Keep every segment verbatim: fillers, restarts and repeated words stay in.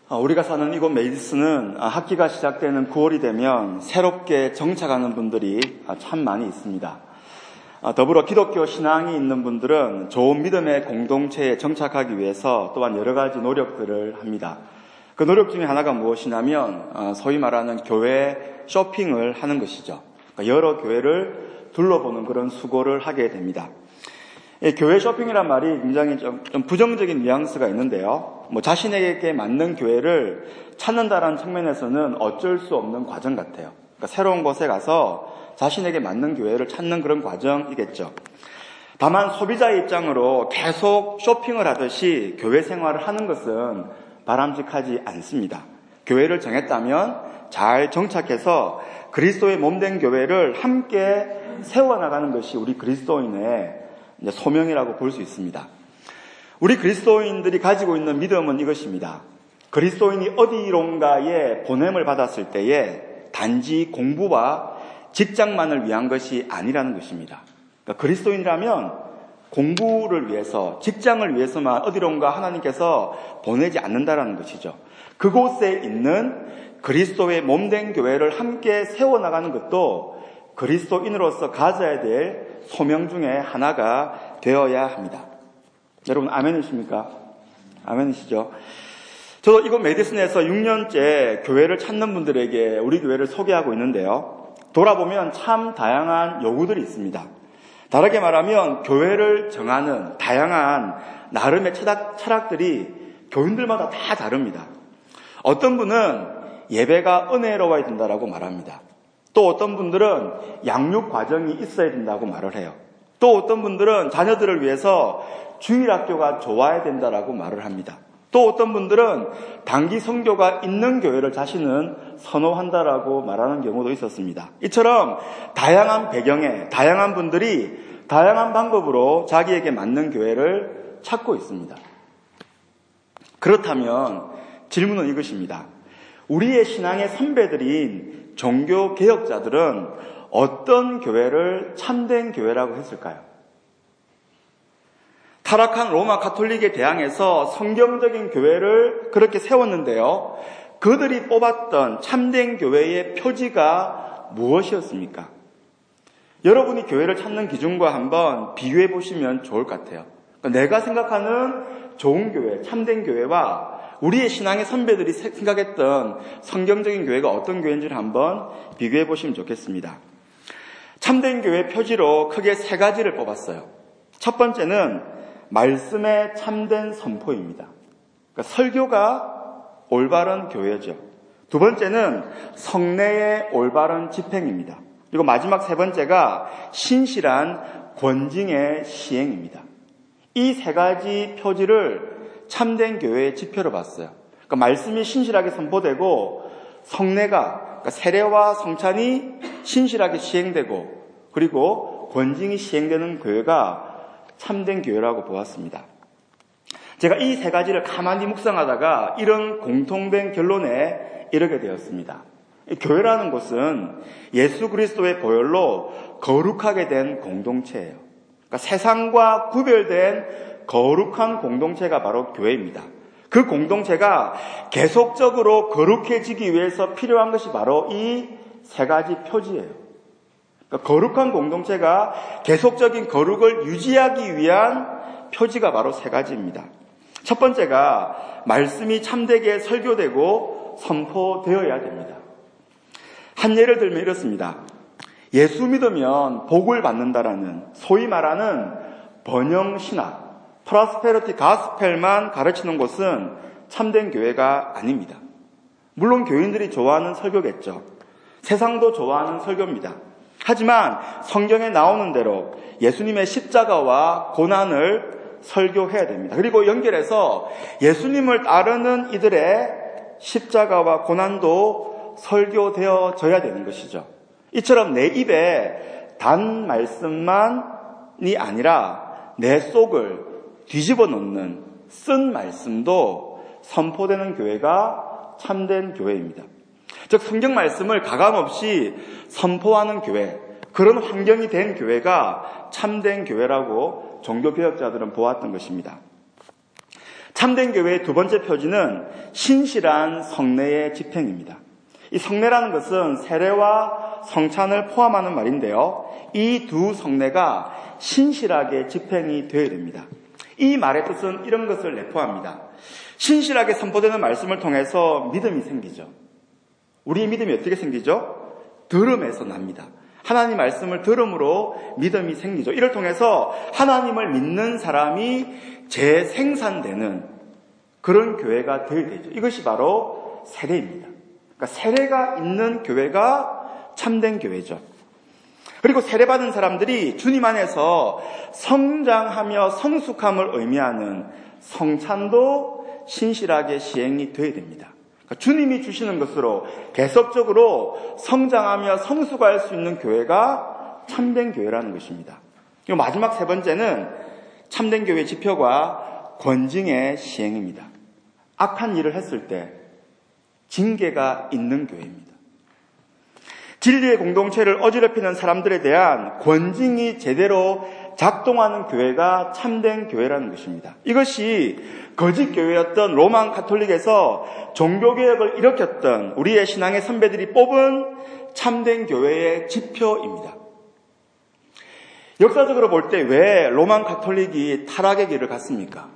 우리가 사는 이곳 메디슨은 학기가 시작되는 구월이 되면 새롭게 정착하는 분들이 참 많이 있습니다. 더불어 기독교 신앙이 있는 분들은 좋은 믿음의 공동체에 정착하기 위해서 또한 여러 가지 노력들을 합니다. 그 노력 중에 하나가 무엇이냐면 소위 말하는 교회 쇼핑을 하는 것이죠. 여러 교회를 둘러보는 그런 수고를 하게 됩니다. 교회 쇼핑이란 말이 굉장히 좀, 좀 부정적인 뉘앙스가 있는데요. 뭐 자신에게 맞는 교회를 찾는다라는 측면에서는 어쩔 수 없는 과정 같아요. 그러니까 새로운 곳에 가서 자신에게 맞는 교회를 찾는 그런 과정이겠죠. 다만 소비자의 입장으로 계속 쇼핑을 하듯이 교회 생활을 하는 것은 바람직하지 않습니다. 교회를 정했다면 잘 정착해서 그리스도의 몸된 교회를 함께 세워나가는 것이 우리 그리스도인의 소명이라고 볼 수 있습니다. 우리 그리스도인들이 가지고 있는 믿음은 이것입니다. 그리스도인이 어디론가에 보냄을 받았을 때에 단지 공부와 직장만을 위한 것이 아니라는 것입니다. 그러니까 그리스도인이라면 공부를 위해서, 직장을 위해서만 어디론가 하나님께서 보내지 않는다라는 것이죠. 그곳에 있는 그리스도의 몸된 교회를 함께 세워나가는 것도 그리스도인으로서 가져야 될 소명 중에 하나가 되어야 합니다. 여러분 아멘이십니까? 아멘이시죠? 저도 이곳 메디슨에서 육 년째 교회를 찾는 분들에게 우리 교회를 소개하고 있는데요. 돌아보면 참 다양한 요구들이 있습니다. 다르게 말하면 교회를 정하는 다양한 나름의 철학, 철학들이 교인들마다 다 다릅니다. 어떤 분은 예배가 은혜로워야 된다라고 말합니다. 또 어떤 분들은 양육 과정이 있어야 된다고 말을 해요. 또 어떤 분들은 자녀들을 위해서 주일학교가 좋아야 된다라고 말을 합니다. 또 어떤 분들은 단기 선교가 있는 교회를 자신은 선호한다라고 말하는 경우도 있었습니다. 이처럼 다양한 배경에 다양한 분들이 다양한 방법으로 자기에게 맞는 교회를 찾고 있습니다. 그렇다면 질문은 이것입니다. 우리의 신앙의 선배들인 종교 개혁자들은 어떤 교회를 참된 교회라고 했을까요? 타락한 로마 가톨릭에 대항해서 성경적인 교회를 그렇게 세웠는데요. 그들이 뽑았던 참된 교회의 표지가 무엇이었습니까? 여러분이 교회를 찾는 기준과 한번 비교해 보시면 좋을 것 같아요. 그러니까 내가 생각하는 좋은 교회, 참된 교회와 우리의 신앙의 선배들이 생각했던 성경적인 교회가 어떤 교회인지를 한번 비교해 보시면 좋겠습니다. 참된 교회 표지로 크게 세 가지를 뽑았어요. 첫 번째는 말씀의 참된 선포입니다. 그러니까 설교가 올바른 교회죠. 두 번째는 성례의 올바른 집행입니다. 그리고 마지막 세 번째가 신실한 권징의 시행입니다. 이 세 가지 표지를 참된 교회의 지표로 봤어요. 그러니까 말씀이 신실하게 선포되고 성례가 그러니까 세례와 성찬이 신실하게 시행되고 그리고 권징이 시행되는 교회가 참된 교회라고 보았습니다. 제가 이 세 가지를 가만히 묵상하다가 이런 공통된 결론에 이르게 되었습니다. 교회라는 것은 예수 그리스도의 보혈로 거룩하게 된 공동체예요. 그러니까 세상과 구별된 거룩한 공동체가 바로 교회입니다. 그 공동체가 계속적으로 거룩해지기 위해서 필요한 것이 바로 이 세 가지 표지예요. 그러니까 거룩한 공동체가 계속적인 거룩을 유지하기 위한 표지가 바로 세 가지입니다. 첫 번째가 말씀이 참되게 설교되고 선포되어야 됩니다. 한 예를 들면 이렇습니다. 예수 믿으면 복을 받는다라는 소위 말하는 번영신학, 프로스페리티 가스펠만 가르치는 곳은 참된 교회가 아닙니다. 물론 교인들이 좋아하는 설교겠죠. 세상도 좋아하는 설교입니다. 하지만 성경에 나오는 대로 예수님의 십자가와 고난을 설교해야 됩니다. 그리고 연결해서 예수님을 따르는 이들의 십자가와 고난도 설교되어져야 되는 것이죠. 이처럼 내 입에 단 말씀만이 아니라 내 속을 뒤집어 놓는 쓴 말씀도 선포되는 교회가 참된 교회입니다. 즉 성경 말씀을 가감없이 선포하는 교회, 그런 환경이 된 교회가 참된 교회라고 종교개혁자들은 보았던 것입니다. 참된 교회의 두 번째 표지는 신실한 성례의 집행입니다. 이 성례라는 것은 세례와 성찬을 포함하는 말인데요. 이 두 성례가 신실하게 집행이 되어야 됩니다. 이 말의 뜻은 이런 것을 내포합니다. 신실하게 선포되는 말씀을 통해서 믿음이 생기죠. 우리의 믿음이 어떻게 생기죠? 들음에서 납니다. 하나님 말씀을 들음으로 믿음이 생기죠. 이를 통해서 하나님을 믿는 사람이 재생산되는 그런 교회가 되어야 되죠. 이것이 바로 세례입니다. 그러니까 세례가 있는 교회가 참된 교회죠. 그리고 세례받은 사람들이 주님 안에서 성장하며 성숙함을 의미하는 성찬도 신실하게 시행이 되어야 됩니다. 그러니까 주님이 주시는 것으로 계속적으로 성장하며 성숙할 수 있는 교회가 참된 교회라는 것입니다. 그리고 마지막 세 번째는 참된 교회 지표가 권징의 시행입니다. 악한 일을 했을 때 징계가 있는 교회입니다. 진리의 공동체를 어지럽히는 사람들에 대한 권징이 제대로 작동하는 교회가 참된 교회라는 것입니다. 이것이 거짓 교회였던 로만 가톨릭에서 종교개혁을 일으켰던 우리의 신앙의 선배들이 뽑은 참된 교회의 지표입니다. 역사적으로 볼 때 왜 로만 가톨릭이 타락의 길을 갔습니까?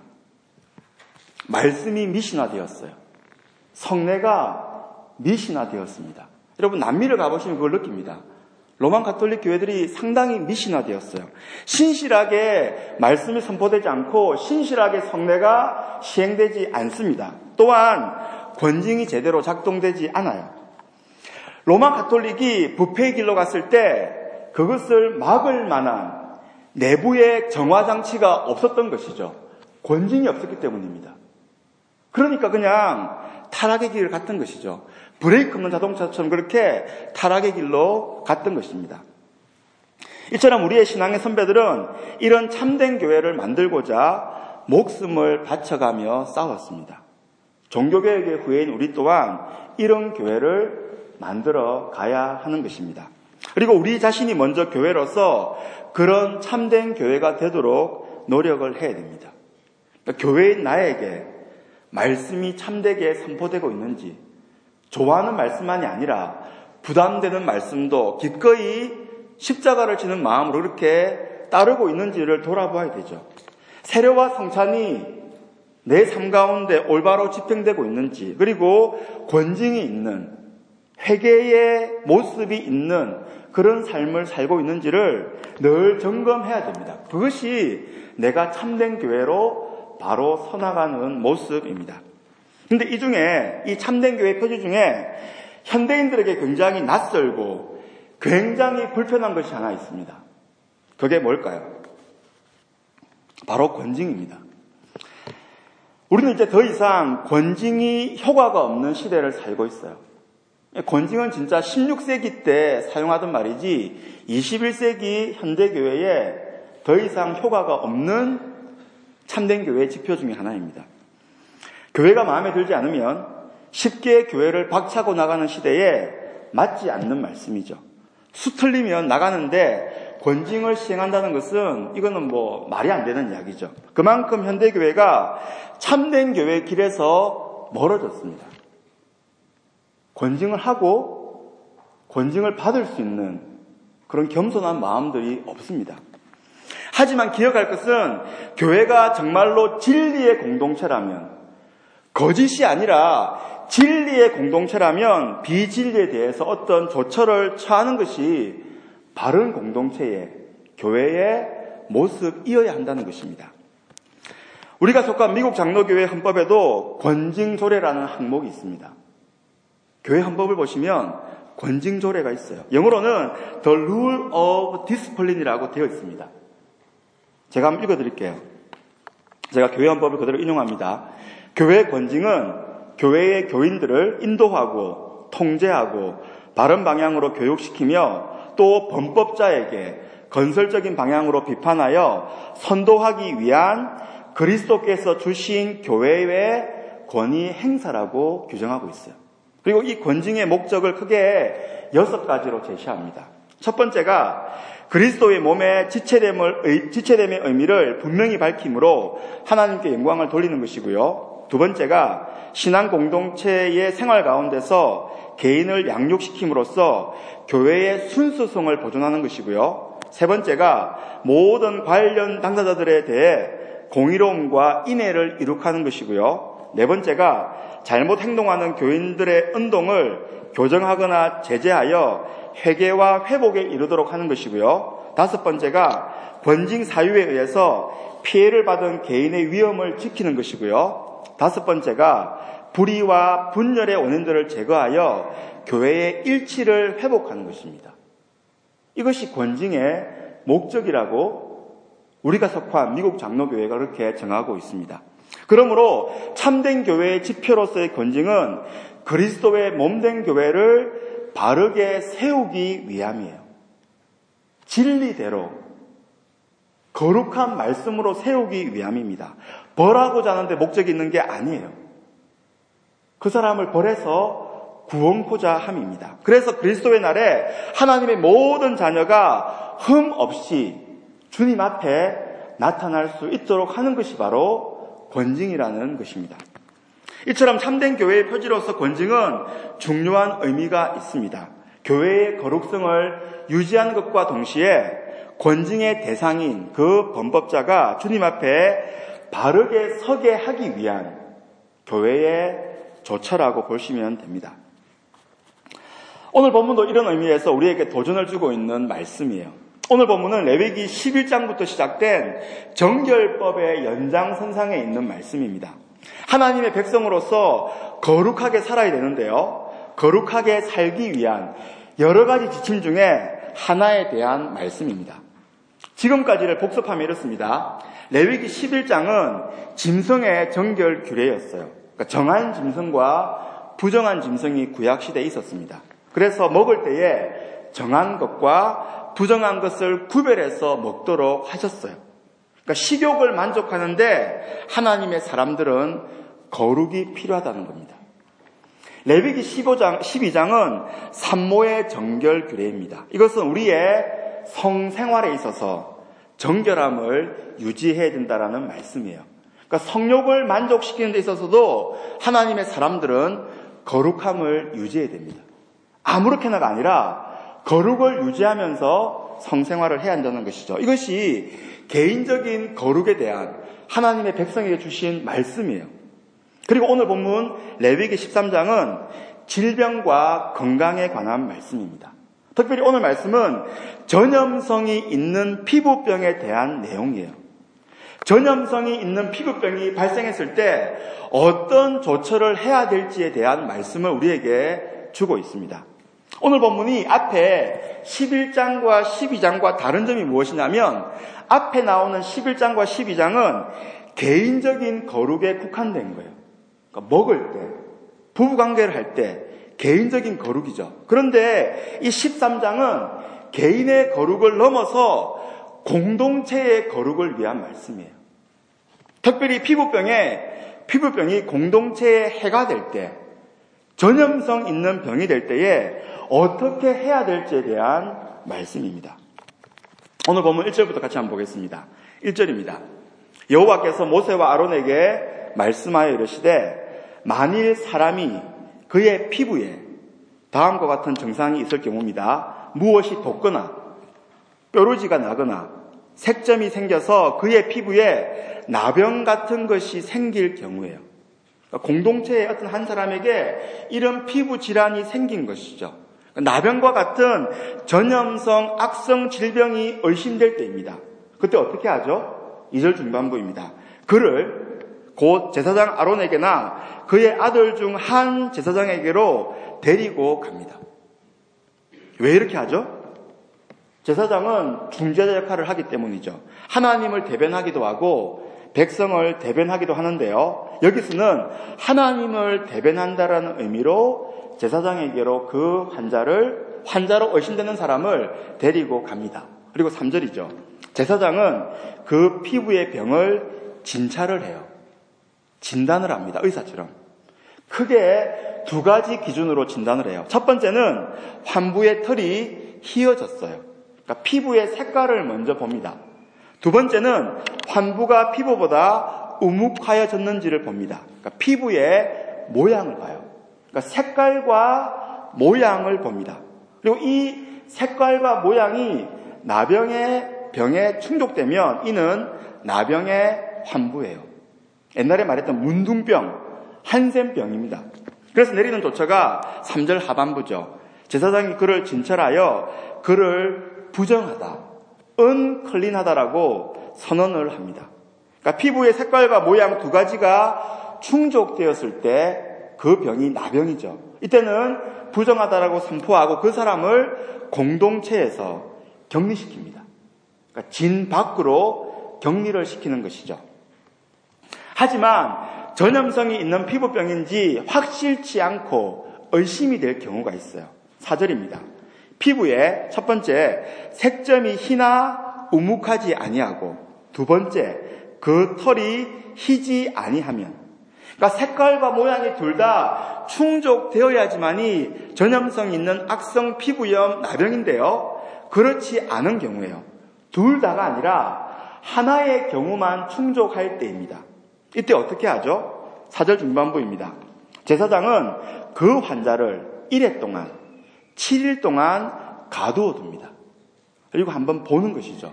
말씀이 미신화되었어요. 성례가 미신화되었습니다. 여러분 남미를 가보시면 그걸 느낍니다. 로만 가톨릭 교회들이 상당히 미신화되었어요. 신실하게 말씀이 선포되지 않고 신실하게 성례가 시행되지 않습니다. 또한 권징이 제대로 작동되지 않아요. 로만 가톨릭이 부패의 길로 갔을 때 그것을 막을 만한 내부의 정화장치가 없었던 것이죠. 권징이 없었기 때문입니다. 그러니까 그냥 타락의 길을 갔던 것이죠. 브레이크 없는 자동차처럼 그렇게 타락의 길로 갔던 것입니다. 이처럼 우리의 신앙의 선배들은 이런 참된 교회를 만들고자 목숨을 바쳐가며 싸웠습니다. 종교개혁의 후예인 우리 또한 이런 교회를 만들어 가야 하는 것입니다. 그리고 우리 자신이 먼저 교회로서 그런 참된 교회가 되도록 노력을 해야 됩니다. 그러니까 교회인 나에게 말씀이 참되게 선포되고 있는지, 좋아하는 말씀만이 아니라 부담되는 말씀도 기꺼이 십자가를 지는 마음으로 그렇게 따르고 있는지를 돌아봐야 되죠. 세례와 성찬이 내 삶 가운데 올바로 집행되고 있는지, 그리고 권징이 있는 회개의 모습이 있는 그런 삶을 살고 있는지를 늘 점검해야 됩니다. 그것이 내가 참된 교회로 바로 서나가는 모습입니다. 근데 이 중에, 이 참된 교회 표지 중에 현대인들에게 굉장히 낯설고 굉장히 불편한 것이 하나 있습니다. 그게 뭘까요? 바로 권징입니다. 우리는 이제 더 이상 권징이 효과가 없는 시대를 살고 있어요. 권징은 진짜 십육 세기 때 사용하던 말이지 이십일 세기 현대교회에 더 이상 효과가 없는 참된 교회의 지표 중에 하나입니다. 교회가 마음에 들지 않으면 쉽게 교회를 박차고 나가는 시대에 맞지 않는 말씀이죠. 수틀리면 나가는데 권징을 시행한다는 것은 이거는 뭐 말이 안 되는 이야기죠. 그만큼 현대교회가 참된 교회의 길에서 멀어졌습니다. 권징을 하고 권징을 받을 수 있는 그런 겸손한 마음들이 없습니다. 하지만 기억할 것은 교회가 정말로 진리의 공동체라면, 거짓이 아니라 진리의 공동체라면 비진리에 대해서 어떤 조처를 취하는 것이 바른 공동체의, 교회의 모습이어야 한다는 것입니다. 우리가 속한 미국 장로교회 헌법에도 권징조례라는 항목이 있습니다. 교회 헌법을 보시면 권징조례가 있어요. 영어로는 The Rule of Discipline이라고 되어 있습니다. 제가 한번 읽어드릴게요. 제가 교회 헌법을 그대로 인용합니다. 교회 권징은 교회의 교인들을 인도하고 통제하고 바른 방향으로 교육시키며 또 범법자에게 건설적인 방향으로 비판하여 선도하기 위한 그리스도께서 주신 교회의 권위 행사라고 규정하고 있어요. 그리고 이 권징의 목적을 크게 여섯 가지로 제시합니다. 첫 번째가 그리스도의 몸의 지체됨을, 지체됨의 의미를 분명히 밝히므로 하나님께 영광을 돌리는 것이고요. 두 번째가 신앙 공동체의 생활 가운데서 개인을 양육시킴으로써 교회의 순수성을 보존하는 것이고요. 세 번째가 모든 관련 당사자들에 대해 공의로움과 인애를 이룩하는 것이고요. 네 번째가 잘못 행동하는 교인들의 은동을 교정하거나 제재하여 회개와 회복에 이르도록 하는 것이고요. 다섯 번째가 권징 사유에 의해서 피해를 받은 개인의 위험을 지키는 것이고요. 다섯 번째가 불의와 분열의 원인들을 제거하여 교회의 일치를 회복하는 것입니다. 이것이 권징의 목적이라고 우리가 속한 미국 장로교회가 그렇게 정하고 있습니다. 그러므로 참된 교회의 지표로서의 권징은 그리스도의 몸된 교회를 바르게 세우기 위함이에요. 진리대로 거룩한 말씀으로 세우기 위함입니다. 벌하고자 하는데 목적이 있는 게 아니에요. 그 사람을 벌해서 구원코자 함입니다. 그래서 그리스도의 날에 하나님의 모든 자녀가 흠 없이 주님 앞에 나타날 수 있도록 하는 것이 바로 권징이라는 것입니다. 이처럼 참된 교회의 표지로서 권징은 중요한 의미가 있습니다. 교회의 거룩성을 유지하는 것과 동시에 권징의 대상인 그 범법자가 주님 앞에 바르게 서게 하기 위한 교회의 조처라고 보시면 됩니다. 오늘 본문도 이런 의미에서 우리에게 도전을 주고 있는 말씀이에요. 오늘 본문은 레위기 십일 장부터 시작된 정결법의 연장선상에 있는 말씀입니다. 하나님의 백성으로서 거룩하게 살아야 되는데요. 거룩하게 살기 위한 여러 가지 지침 중에 하나에 대한 말씀입니다. 지금까지를 복습하면 이렇습니다. 레위기 십일 장은 짐승의 정결 규례였어요. 그러니까 정한 짐승과 부정한 짐승이 구약시대에 있었습니다. 그래서 먹을 때에 정한 것과 부정한 것을 구별해서 먹도록 하셨어요. 그러니까 식욕을 만족하는데 하나님의 사람들은 거룩이 필요하다는 겁니다. 레위기 십오 장, 십이 장은 산모의 정결 규례입니다. 이것은 우리의 성생활에 있어서 정결함을 유지해야 된다는 말씀이에요. 그러니까 성욕을 만족시키는 데 있어서도 하나님의 사람들은 거룩함을 유지해야 됩니다. 아무렇게나가 아니라 거룩을 유지하면서 성생활을 해야 한다는 것이죠. 이것이 개인적인 거룩에 대한 하나님의 백성에게 주신 말씀이에요. 그리고 오늘 본문 레위기 십삼 장은 질병과 건강에 관한 말씀입니다. 특별히 오늘 말씀은 전염성이 있는 피부병에 대한 내용이에요. 전염성이 있는 피부병이 발생했을 때 어떤 조처를 해야 될지에 대한 말씀을 우리에게 주고 있습니다. 오늘 본문이 앞에 십일 장과 십이 장과 다른 점이 무엇이냐면 앞에 나오는 십일 장과 십이 장은 개인적인 거룩에 국한된 거예요. 그러니까 먹을 때, 부부관계를 할 때 개인적인 거룩이죠. 그런데 이 십삼 장은 개인의 거룩을 넘어서 공동체의 거룩을 위한 말씀이에요. 특별히 피부병에, 피부병이 공동체의 해가 될 때, 전염성 있는 병이 될 때에 어떻게 해야 될지에 대한 말씀입니다. 오늘 본문 일 절부터 같이 한번 보겠습니다. 일 절입니다. 여호와께서 모세와 아론에게 말씀하여 이르시되 만일 사람이 그의 피부에 다음과 같은 증상이 있을 경우입니다. 무엇이 돋거나 뾰루지가 나거나 색점이 생겨서 그의 피부에 나병 같은 것이 생길 경우예요. 그러니까 공동체의 어떤 한 사람에게 이런 피부 질환이 생긴 것이죠. 나병과 같은 전염성 악성 질병이 의심될 때입니다. 그때 어떻게 하죠? 이 절 중반부입니다. 그를 곧 제사장 아론에게나 그의 아들 중 한 제사장에게로 데리고 갑니다. 왜 이렇게 하죠? 제사장은 중재자 역할을 하기 때문이죠. 하나님을 대변하기도 하고 백성을 대변하기도 하는데요. 여기서는 하나님을 대변한다라는 의미로 제사장에게로 그 환자를, 환자로 의심되는 사람을 데리고 갑니다. 그리고 삼 절이죠. 제사장은 그 피부의 병을 진찰을 해요. 진단을 합니다. 의사처럼. 크게 두 가지 기준으로 진단을 해요. 첫 번째는 환부의 털이 휘어졌어요. 그러니까 피부의 색깔을 먼저 봅니다. 두 번째는 환부가 피부보다 우묵하여졌는지를 봅니다. 그러니까 피부의 모양을 봐요. 그러니까 색깔과 모양을 봅니다. 그리고 이 색깔과 모양이 나병의 병에 충족되면 이는 나병의 환부예요. 옛날에 말했던 문둥병, 한센병입니다. 그래서 내리는 조처가 삼 절 하반부죠. 제사장이 그를 진찰하여 그를 부정하다, 은클린하다라고 선언을 합니다. 그러니까 피부의 색깔과 모양 두 가지가 충족되었을 때 그 병이 나병이죠. 이때는 부정하다라고 선포하고 그 사람을 공동체에서 격리시킵니다. 그러니까 진 밖으로 격리를 시키는 것이죠. 하지만 전염성이 있는 피부병인지 확실치 않고 의심이 될 경우가 있어요. 사 절입니다. 피부에 첫 번째 색점이 희나 우묵하지 아니하고, 두 번째 그 털이 희지 아니하면, 그러니까 색깔과 모양이 둘 다 충족되어야지만이 전염성 있는 악성 피부염 나병인데요. 그렇지 않은 경우에요. 둘 다가 아니라 하나의 경우만 충족할 때입니다. 이때 어떻게 하죠? 사 절 중반부입니다. 제사장은 그 환자를 일 회 동안, 칠 일 동안 가두어 둡니다. 그리고 한번 보는 것이죠.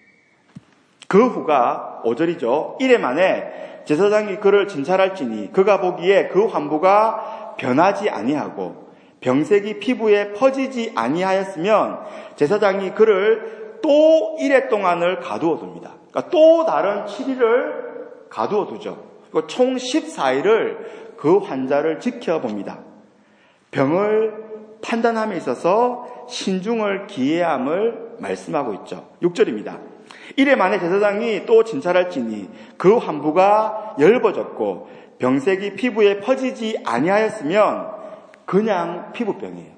그 후가 오 절이죠. 일 회 만에 제사장이 그를 진찰할지니 그가 보기에 그 환부가 변하지 아니하고 병색이 피부에 퍼지지 아니하였으면 제사장이 그를 또 일 회 동안을 가두어 둡니다. 그러니까 또 다른 칠 일을 가두어 두죠. 그리고 총 십사 일을 그 환자를 지켜봅니다. 병을 판단함에 있어서 신중을 기해야 함을 말씀하고 있죠. 육 절입니다. 일 회 만에 제사장이 또 진찰할지니 그 환부가 엷어졌고 병색이 피부에 퍼지지 아니하였으면 그냥 피부병이에요.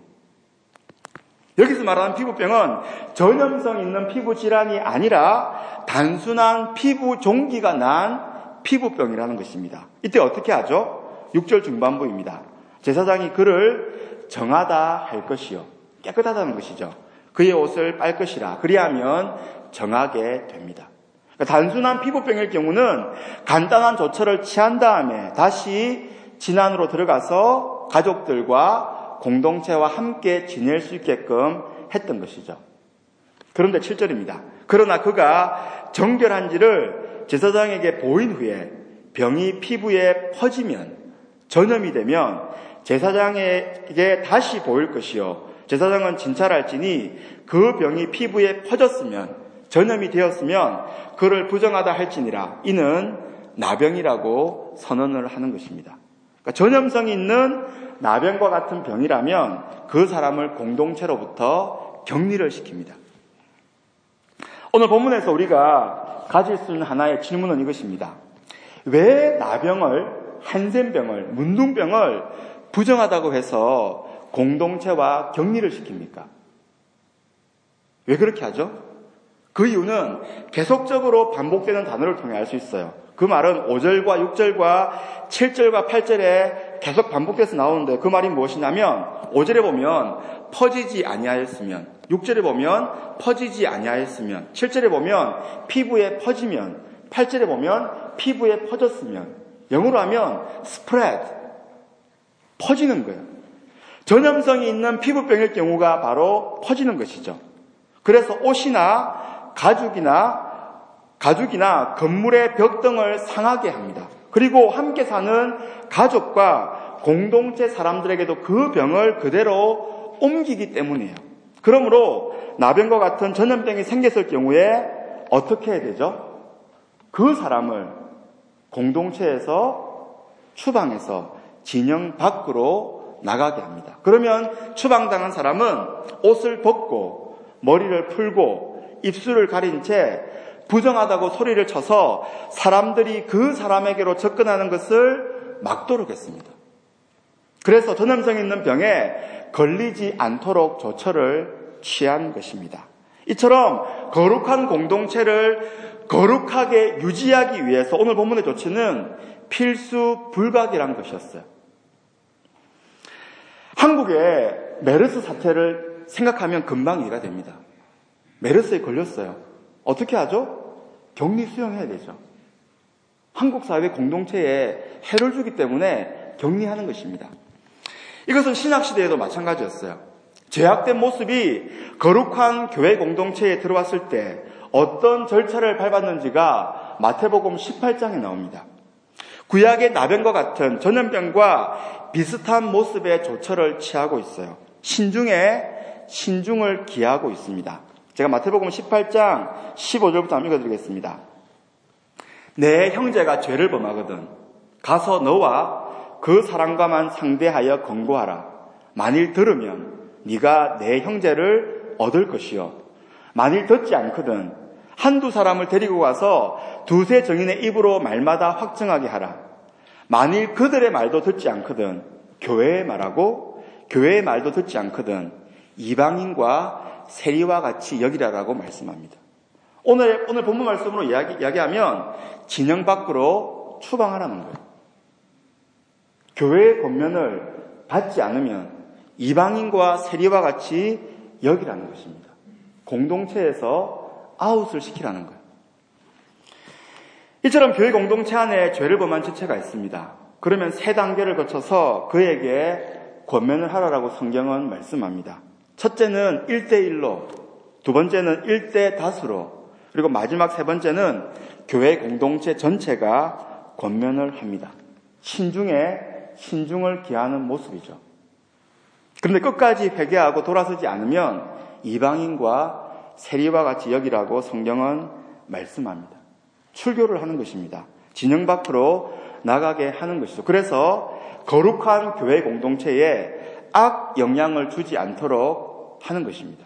여기서 말하는 피부병은 전염성 있는 피부 질환이 아니라 단순한 피부 종기가 난 피부병이라는 것입니다. 이때 어떻게 하죠? 육 절 중반부입니다. 제사장이 그를 정하다 할 것이요, 깨끗하다는 것이죠. 그의 옷을 빨 것이라 그리하면 정하게 됩니다. 그러니까 단순한 피부병일 경우는 간단한 조처를 취한 다음에 다시 진안으로 들어가서 가족들과 공동체와 함께 지낼 수 있게끔 했던 것이죠. 그런데 칠 절입니다. 그러나 그가 정결한지를 제사장에게 보인 후에 병이 피부에 퍼지면, 전염이 되면 제사장에게 다시 보일 것이요, 제사장은 진찰할지니 그 병이 피부에 퍼졌으면, 전염이 되었으면 그를 부정하다 할지니라. 이는 나병이라고 선언을 하는 것입니다. 그러니까 전염성이 있는 나병과 같은 병이라면 그 사람을 공동체로부터 격리를 시킵니다. 오늘 본문에서 우리가 가질 수 있는 하나의 질문은 이것입니다. 왜 나병을, 한센병을, 문둥병을 부정하다고 해서 공동체와 격리를 시킵니까? 왜 그렇게 하죠? 그 이유는 계속적으로 반복되는 단어를 통해 알 수 있어요. 그 말은 오 절과 육 절과 칠 절과 팔 절에 계속 반복돼서 나오는데 그 말이 무엇이냐면, 오 절에 보면 퍼지지 아니하였으면, 육 절에 보면 퍼지지 아니하였으면, 칠 절에 보면 피부에 퍼지면, 팔 절에 보면 피부에 퍼졌으면, 영어로 하면 spread, 퍼지는 거예요. 전염성이 있는 피부병일 경우가 바로 퍼지는 것이죠. 그래서 옷이나 가죽이나 가죽이나 건물의 벽 등을 상하게 합니다. 그리고 함께 사는 가족과 공동체 사람들에게도 그 병을 그대로 옮기기 때문이에요. 그러므로 나병과 같은 전염병이 생겼을 경우에 어떻게 해야 되죠? 그 사람을 공동체에서, 추방해서 진영 밖으로 나가게 합니다. 그러면 추방당한 사람은 옷을 벗고 머리를 풀고 입술을 가린 채 부정하다고 소리를 쳐서 사람들이 그 사람에게로 접근하는 것을 막도록 했습니다. 그래서 전염성 있는 병에 걸리지 않도록 조처를 취한 것입니다. 이처럼 거룩한 공동체를 거룩하게 유지하기 위해서 오늘 본문의 조치는 필수 불가결한 것이었어요. 한국의 메르스 사태를 생각하면 금방 이해가 됩니다. 메르스에 걸렸어요. 어떻게 하죠? 격리 수용해야 되죠. 한국 사회 공동체에 해를 주기 때문에 격리하는 것입니다. 이것은 신학시대에도 마찬가지였어요. 죄악된 모습이 거룩한 교회 공동체에 들어왔을 때 어떤 절차를 밟았는지가 마태복음 십팔 장에 나옵니다. 구약의 나병과 같은 전염병과 비슷한 모습의 조처를 취하고 있어요. 신중에 신중을 기하고 있습니다. 제가 마태복음 십팔 장 십오 절부터 한번 읽어드리겠습니다. 내 형제가 죄를 범하거든 가서 너와 그 사람과만 상대하여 권고하라. 만일 들으면 네가 내 형제를 얻을 것이요 만일 듣지 않거든 한두 사람을 데리고 가서 두세 증인의 입으로 말마다 확증하게 하라. 만일 그들의 말도 듣지 않거든 교회의 말하고 교회의 말도 듣지 않거든 이방인과 세리와 같이 여기라라고 말씀합니다. 오늘 오늘 본문 말씀으로 이야기, 이야기하면 진영 밖으로 추방하라는 거예요. 교회의 권면을 받지 않으면 이방인과 세리와 같이 여기라는 것입니다. 공동체에서 아웃을 시키라는 거예요. 이처럼 교회 공동체 안에 죄를 범한 지체가 있습니다. 그러면 세 단계를 거쳐서 그에게 권면을 하라라고 성경은 말씀합니다. 첫째는 일 대 일로, 두 번째는 일 대 다수로, 그리고 마지막 세 번째는 교회 공동체 전체가 권면을 합니다. 신중에 신중을 기하는 모습이죠. 그런데 끝까지 회개하고 돌아서지 않으면 이방인과 세리와 같이 여기라고 성경은 말씀합니다. 출교를 하는 것입니다. 진영 밖으로 나가게 하는 것이죠. 그래서 거룩한 교회 공동체에 악 영향을 주지 않도록 하는 것입니다.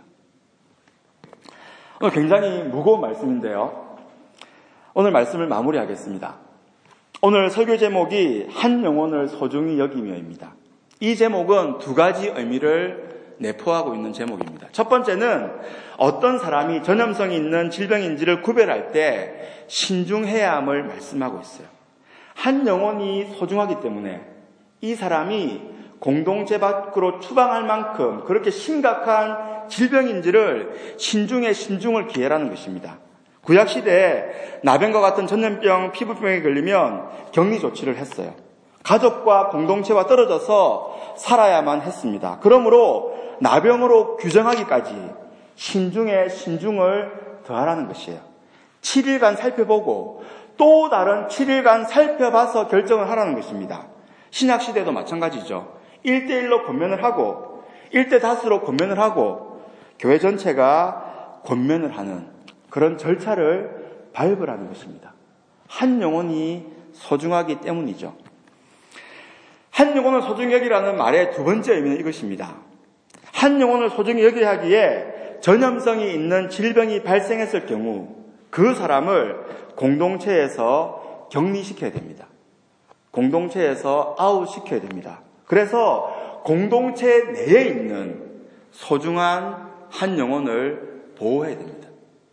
오늘 굉장히 무거운 말씀인데요. 오늘 말씀을 마무리하겠습니다. 오늘 설교 제목이 한 영혼을 소중히 여기며입니다. 이 제목은 두 가지 의미를 내포하고 있는 제목입니다. 첫 번째는 어떤 사람이 전염성이 있는 질병인지를 구별할 때 신중해야 함을 말씀하고 있어요. 한 영혼이 소중하기 때문에 이 사람이 공동체 밖으로 추방할 만큼 그렇게 심각한 질병인지를 신중에 신중을 기해라는 것입니다. 구약시대에 나병과 같은 전염병, 피부병에 걸리면 격리 조치를 했어요. 가족과 공동체와 떨어져서 살아야만 했습니다. 그러므로 나병으로 규정하기까지 신중에 신중을 더하라는 것이에요. 칠 일간 살펴보고 또 다른 칠 일간 살펴봐서 결정을 하라는 것입니다. 신약시대도 마찬가지죠. 일 대 일로 권면을 하고 일 대 다수로 권면을 하고 교회 전체가 권면을 하는 그런 절차를 밟으라는 것입니다. 한 영혼이 소중하기 때문이죠. 한 영혼을 소중히 여기라는 말의 두 번째 의미는 이것입니다. 한 영혼을 소중히 여기야 하기에 전염성이 있는 질병이 발생했을 경우 그 사람을 공동체에서 격리시켜야 됩니다. 공동체에서 아웃시켜야 됩니다. 그래서 공동체 내에 있는 소중한 한 영혼을 보호해야 됩니다.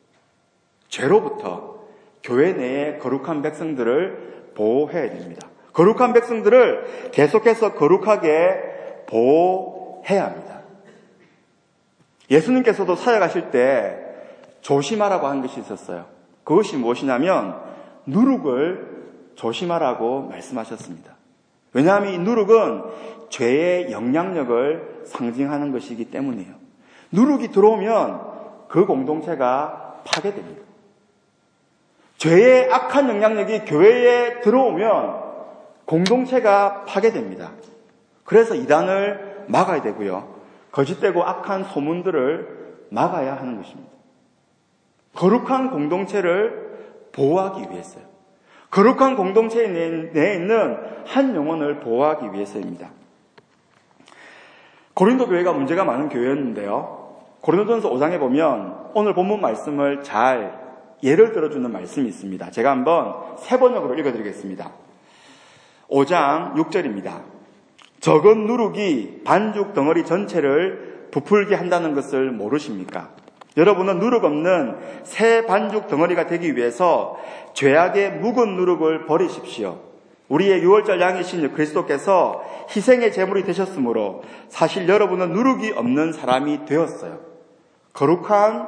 죄로부터 교회 내의 거룩한 백성들을 보호해야 됩니다. 거룩한 백성들을 계속해서 거룩하게 보호해야 합니다. 예수님께서도 사역하실 때 조심하라고 한 것이 있었어요. 그것이 무엇이냐면 누룩을 조심하라고 말씀하셨습니다. 왜냐하면 이 누룩은 죄의 영향력을 상징하는 것이기 때문이에요. 누룩이 들어오면 그 공동체가 파괴됩니다. 죄의 악한 영향력이 교회에 들어오면 공동체가 파괴됩니다. 그래서 이단을 막아야 되고요. 거짓되고 악한 소문들을 막아야 하는 것입니다. 거룩한 공동체를 보호하기 위해서요. 거룩한 공동체 내에 있는 한 영혼을 보호하기 위해서입니다. 고린도 교회가 문제가 많은 교회였는데요. 고린도전서 오 장에 보면 오늘 본문 말씀을 잘 예를 들어주는 말씀이 있습니다. 제가 한번 세 번역으로 읽어드리겠습니다. 오 장 육 절입니다. 적은 누룩이 반죽 덩어리 전체를 부풀게 한다는 것을 모르십니까? 여러분은 누룩 없는 새 반죽 덩어리가 되기 위해서 죄악의 묵은 누룩을 버리십시오. 우리의 유월절 양이신 그리스도께서 희생의 제물이 되셨으므로 사실 여러분은 누룩이 없는 사람이 되었어요. 거룩한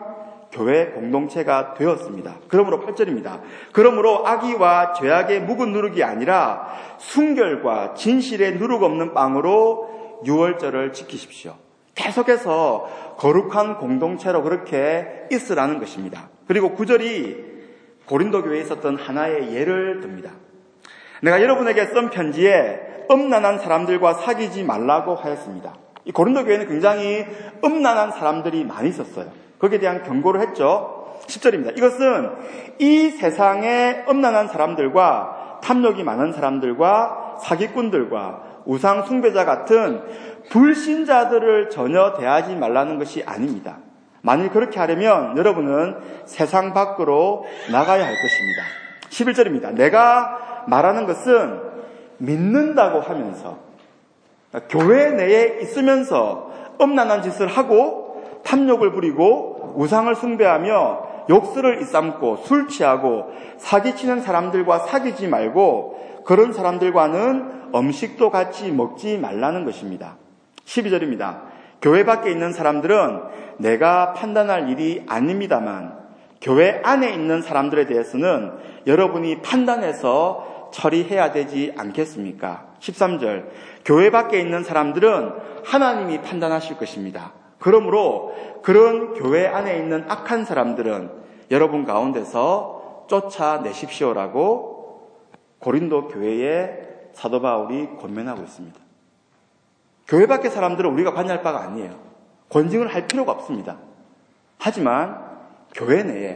교회 공동체가 되었습니다. 그러므로 팔 절입니다. 그러므로 악의와 죄악의 묵은 누룩이 아니라 순결과 진실의 누룩 없는 빵으로 유월절을 지키십시오. 계속해서 거룩한 공동체로 그렇게 있으라는 것입니다. 그리고 구 절이 고린도 교회에 있었던 하나의 예를 듭니다. 내가 여러분에게 쓴 편지에 음란한 사람들과 사귀지 말라고 하였습니다. 이 고린도 교회는 굉장히 음란한 사람들이 많이 있었어요. 거기에 대한 경고를 했죠. 십 절입니다. 이것은 이 세상의 음란한 사람들과 탐욕이 많은 사람들과 사기꾼들과 우상 숭배자 같은 불신자들을 전혀 대하지 말라는 것이 아닙니다. 만일 그렇게 하려면 여러분은 세상 밖으로 나가야 할 것입니다. 십일 절입니다. 내가 말하는 것은 믿는다고 하면서 교회 내에 있으면서 음란한 짓을 하고 탐욕을 부리고 우상을 숭배하며 욕설을 일삼고 술 취하고 사기치는 사람들과 사귀지 말고 그런 사람들과는 음식도 같이 먹지 말라는 것입니다. 십이 절입니다. 교회 밖에 있는 사람들은 내가 판단할 일이 아닙니다만 교회 안에 있는 사람들에 대해서는 여러분이 판단해서 처리해야 되지 않겠습니까? 십삼 절. 교회 밖에 있는 사람들은 하나님이 판단하실 것입니다. 그러므로 그런 교회 안에 있는 악한 사람들은 여러분 가운데서 쫓아내십시오라고 고린도 교회에 사도 바울이 권면하고 있습니다. 교회 밖의 사람들은 우리가 관여할 바가 아니에요. 권징을 할 필요가 없습니다. 하지만 교회 내에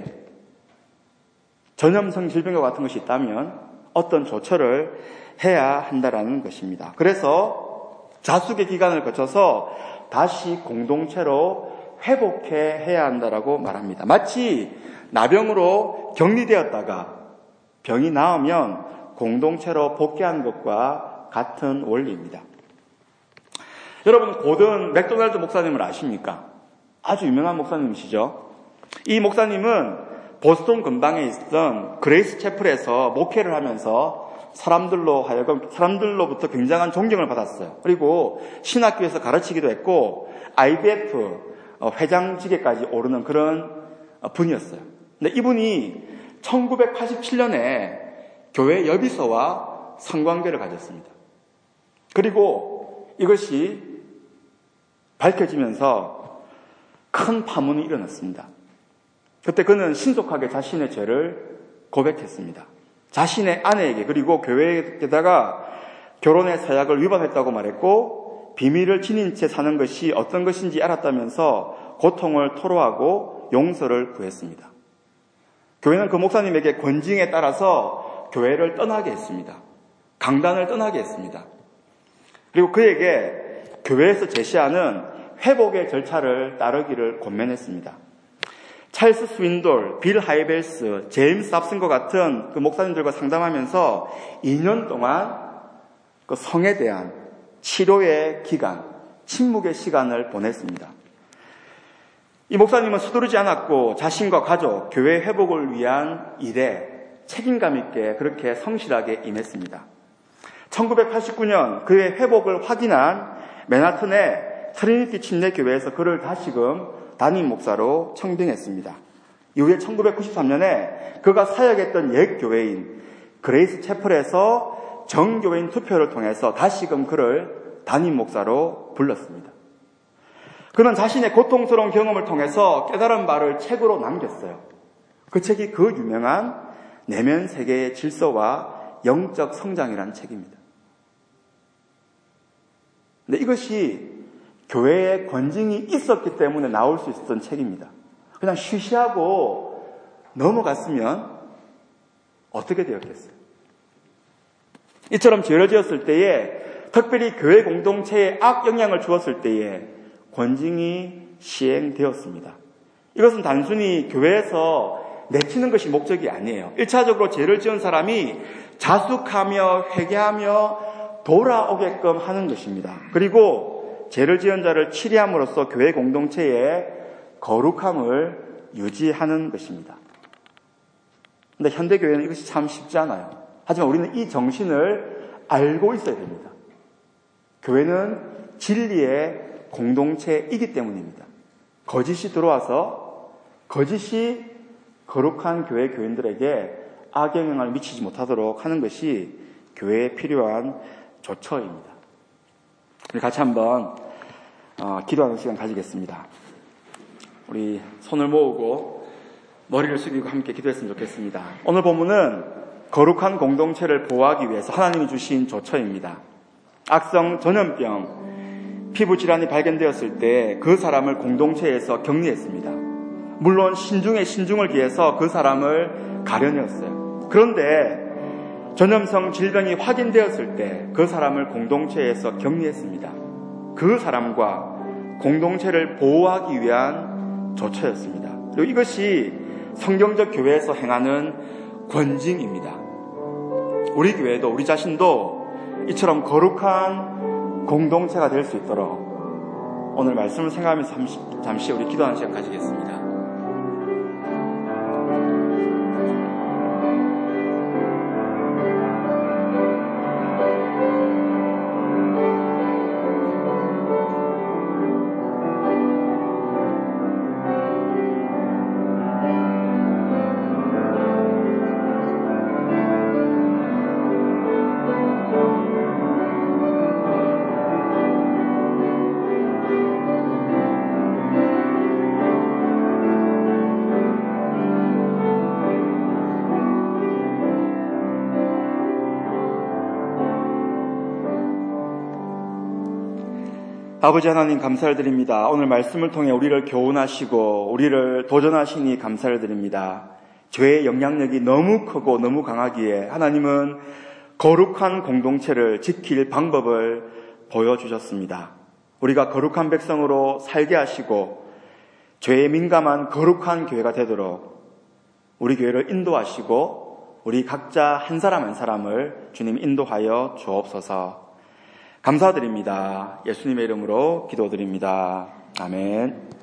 전염성 질병과 같은 것이 있다면 어떤 조처를 해야 한다라는 것입니다. 그래서 자숙의 기간을 거쳐서 다시 공동체로 회복해야 한다라고 말합니다. 마치 나병으로 격리되었다가 병이 나으면 공동체로 복귀하는 것과 같은 원리입니다. 여러분 고든 맥도날드 목사님을 아십니까? 아주 유명한 목사님이시죠. 이 목사님은 보스턴 근방에 있던 그레이스 채플에서 목회를 하면서 사람들로 하여금 사람들로부터 굉장한 존경을 받았어요. 그리고 신학교에서 가르치기도 했고 아이비에프 회장직에까지 오르는 그런 분이었어요. 근데 이분이 천구백팔십칠 년에 교회 여비서와 성관계를 가졌습니다. 그리고 이것이 밝혀지면서 큰 파문이 일어났습니다. 그때 그는 신속하게 자신의 죄를 고백했습니다. 자신의 아내에게 그리고 교회에다가 결혼의 서약을 위반했다고 말했고 비밀을 지닌 채 사는 것이 어떤 것인지 알았다면서 고통을 토로하고 용서를 구했습니다. 교회는 그 목사님에게 권징에 따라서 교회를 떠나게 했습니다. 강단을 떠나게 했습니다. 그리고 그에게 교회에서 제시하는 회복의 절차를 따르기를 권면했습니다. 찰스 스윈돌, 빌 하이벨스, 제임스 합슨과 같은 그 목사님들과 상담하면서 이 년 동안 그 성에 대한 치료의 기간, 침묵의 시간을 보냈습니다. 이 목사님은 서두르지 않았고 자신과 가족, 교회 회복을 위한 일에 책임감 있게 그렇게 성실하게 임했습니다. 천구백팔십구 년 그의 회복을 확인한 맨하튼의 트리니티 침례교회에서 그를 다시금 담임 목사로 청빙했습니다. 이후에 천구백구십삼 년에 그가 사역했던 옛 교회인 그레이스 채플에서 정교회인 투표를 통해서 다시금 그를 담임 목사로 불렀습니다. 그는 자신의 고통스러운 경험을 통해서 깨달은 바를 책으로 남겼어요. 그 책이 그 유명한 내면 세계의 질서와 영적 성장이라는 책입니다. 근데 이것이 교회에 권징이 있었기 때문에 나올 수 있었던 책입니다. 그냥 쉬쉬하고 넘어갔으면 어떻게 되었겠어요? 이처럼 죄를 지었을 때에 특별히 교회 공동체에 악영향을 주었을 때에 권징이 시행되었습니다. 이것은 단순히 교회에서 내치는 것이 목적이 아니에요. 일차적으로 죄를 지은 사람이 자숙하며 회개하며 돌아오게끔 하는 것입니다. 그리고 죄를 지은 자를 치리함으로써 교회 공동체의 거룩함을 유지하는 것입니다. 그런데 현대교회는 이것이 참 쉽지 않아요. 하지만 우리는 이 정신을 알고 있어야 됩니다. 교회는 진리의 공동체이기 때문입니다. 거짓이 들어와서 거짓이 거룩한 교회 교인들에게 악영향을 미치지 못하도록 하는 것이 교회에 필요한 조처입니다. 우리 같이 한번 어, 기도하는 시간 가지겠습니다. 우리 손을 모으고 머리를 숙이고 함께 기도했으면 좋겠습니다. 오늘 본문은 거룩한 공동체를 보호하기 위해서 하나님이 주신 조처입니다. 악성 전염병, 피부 질환이 발견되었을 때 그 사람을 공동체에서 격리했습니다. 물론 신중에 신중을 기해서 그 사람을 가려내었어요. 그런데 전염성 질병이 확인되었을 때 그 사람을 공동체에서 격리했습니다. 그 사람과 공동체를 보호하기 위한 조처였습니다. 그리고 이것이 성경적 교회에서 행하는 권징입니다. 우리 교회도 우리 자신도 이처럼 거룩한 공동체가 될 수 있도록 오늘 말씀을 생각하면서 잠시, 잠시 우리 기도하는 시간 가지겠습니다. 아버지 하나님 감사를 드립니다. 오늘 말씀을 통해 우리를 교훈하시고 우리를 도전하시니 감사를 드립니다. 죄의 영향력이 너무 크고 너무 강하기에 하나님은 거룩한 공동체를 지킬 방법을 보여주셨습니다. 우리가 거룩한 백성으로 살게 하시고 죄에 민감한 거룩한 교회가 되도록 우리 교회를 인도하시고 우리 각자 한 사람 한 사람을 주님 인도하여 주옵소서. 감사드립니다. 예수님의 이름으로 기도드립니다. 아멘.